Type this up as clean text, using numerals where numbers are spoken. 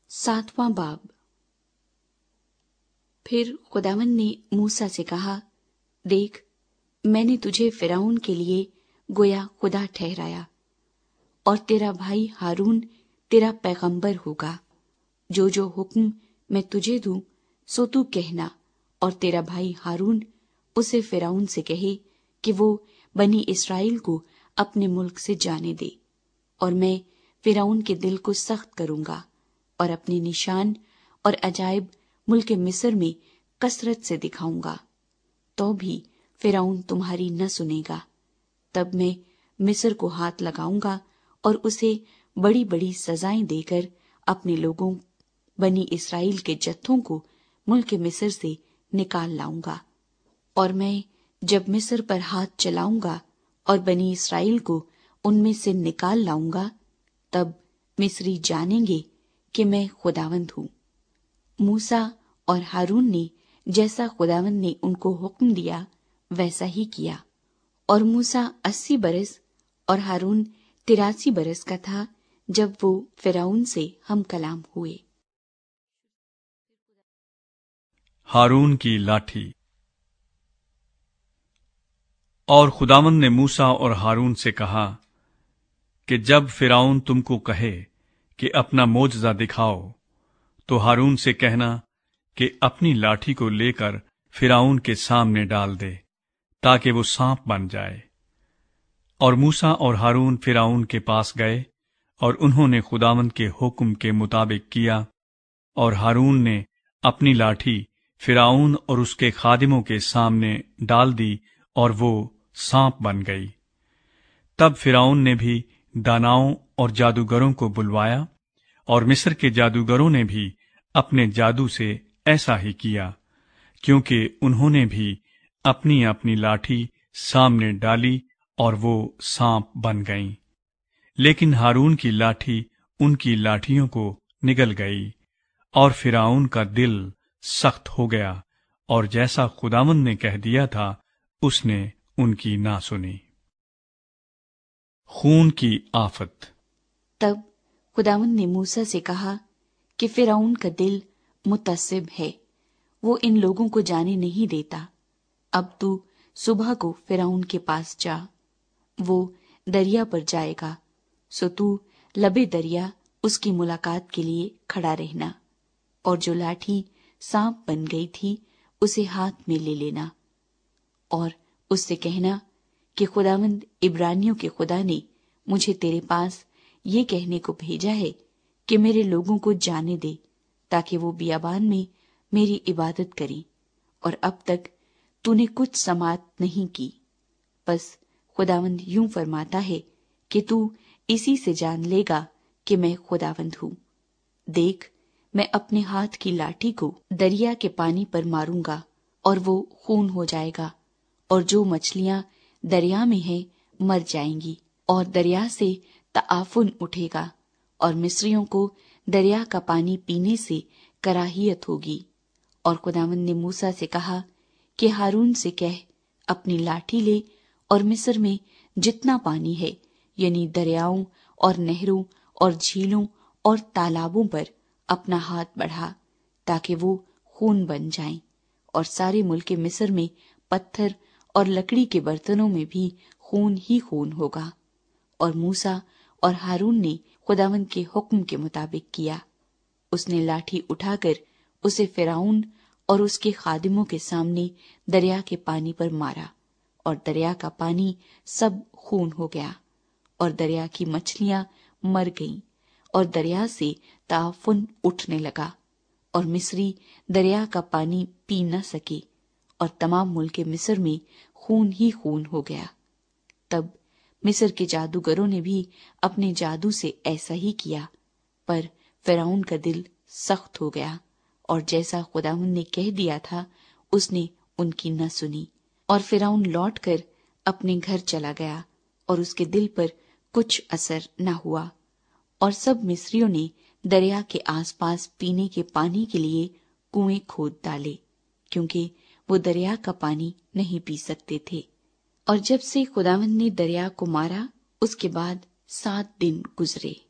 7वां बाब। फिर खुदावंद ने मूसा से कहा, देख, मैंने तुझे फिरौन के लिए गोया खुदा ठहराया, और तेरा भाई हारून तेरा पैगंबर होगा। जो जो हुक्म मैं तुझे दूं सो तू कहना, और तेरा भाई हारून उसे फिरौन से कहे कि वो बनी इस्राएल को अपने मुल्क से जाने दे। और मैं फिरौन के दिल को सख्त करूंगा, और अपने निशान और अजायब मुल्क मिस्र में कसरत से दिखाऊंगा, तो भी फिरौन तुम्हारी न सुनेगा। तब मैं मिस्र को हाथ लगाऊंगा और उसे बड़ी बड़ी सजाएं देकर अपने लोगों बनी इस्राएल के जत्थों को मुल्क मिस्र से निकाल लाऊंगा। और मैं जब मिस्र पर हाथ चलाऊंगा और बनी इस्राएल को उनमें से निकाल लाऊंगा, तब मिस्री जानेंगे कि मैं खुदावंद हूँ। मूसा और हारून ने जैसा खुदावंद ने उनको हुक्म दिया वैसा ही किया। और मूसा 80 बरस और हारून 83 बरस का था जब वो फिरौन से हम कलाम हुए। हारून की लाठी। और खुदावंद ने मूसा और हारून से कहा कि जब फिरौन तुमको कहे कि अपना मोजज़ा दिखाओ, तो हारून से कहना कि अपनी लाठी को लेकर फिरौन के सामने डाल दे, ताकि वो सांप बन जाए। और मूसा और हारून फिरौन के पास गए, और उन्होंने खुदावंद के हुक्म के मुताबिक किया। और हारून ने अपनी लाठी फिरौन और उसके खादिमों के सामने डाल दी, और वो सांप बन गई। तब फिरौन ने भी दानाओं और जादूगरों को बुलवाया, और मिस्र के जादूगरों ने भी अपने जादू से ऐसा ही किया, क्योंकि उन्होंने भी अपनी अपनी लाठी सामने डाली, और वो सांप बन गईं। लेकिन हारून की लाठी उनकी लाठियों को निगल गई, और फिरौन का दिल सख्त हो गया, और जैसा खुदावंद ने कह दिया था उसने उनकी ना सुनी। खून की आफत। तब खुदावंद ने मूसा से कहा कि फिरौन का दिल मुतस्सिब है, वो इन लोगों को जाने नहीं देता। अब तू सुबह को फिरौन के पास जा, वो दरिया पर जाएगा, सो तू लबे दरिया उसकी मुलाकात के लिए खड़ा रहना। और जो लाठी सांप बन गई थी उसे हाथ में ले लेना, और उससे कहना कि खुदावंद इब्रानियों के खुदा ने मुझे तेरे पास ये कहने को भेजा है कि मेरे लोगों को जाने दे, ताकि वो बियाबान में मेरी इबादत करें। और अब तक तूने कुछ समात नहीं की। बस खुदावंद यूं फरमाता है कि तू इसी से जान लेगा कि मैं खुदावंद हूँ। देख, मैं अपने हाथ की लाठी को दरिया के पानी पर मारूंगा, और वो खून हो जाएगा, और जो मछलियां दरिया में हैं मर जाएंगी, और दरिया से ताफुन उठेगा, और मिस्रियों को दरिया का पानी पीने से कराहियत होगी। और खुदावंद ने मूसा से कहा कि हारून से कह, अपनी लाठी ले, और मिस्र में जितना पानी है, यानी दरियाओं और नहरों और झीलों और तालाबों पर अपना हाथ बढ़ा, ताकि वो खून बन जाएं, और सारे मुल्क मिस्र में पत्थर और लकड़ी के बर्तनों में भी खून ही खून होगा। और मूसा और हारून ने खुदावंद के हुक्म के मुताबिक किया। उसने लाठी उठाकर उसे फिरौन और उसके खादिमों के सामने दरिया के पानी पर मारा, और दरिया का पानी सब खून हो गया, और दरिया की मछलियां मर गईं, और दरिया से ताफुन उठने लगा, और मिस्री दरिया का पानी पी न सके, और तमाम मुल्क मिस्र में खून ही खून हो गया। तब मिस्र के जादूगरों ने भी अपने जादू से ऐसा ही किया, पर फिरौन का दिल सख्त हो गया, और जैसा खुदावंद ने कह दिया था उसने उनकी न सुनी। और फिरौन लौटकर अपने घर चला गया, और उसके दिल पर कुछ असर न हुआ। और सब मिस्रियों ने दरिया के आसपास पीने के पानी के लिए कुएं खोद डाले, क्योंकि वो दरिया का पानी नहीं पी सकते थे। और जब से खुदावंद ने दरिया को मारा, उसके बाद 7 दिन गुजरे।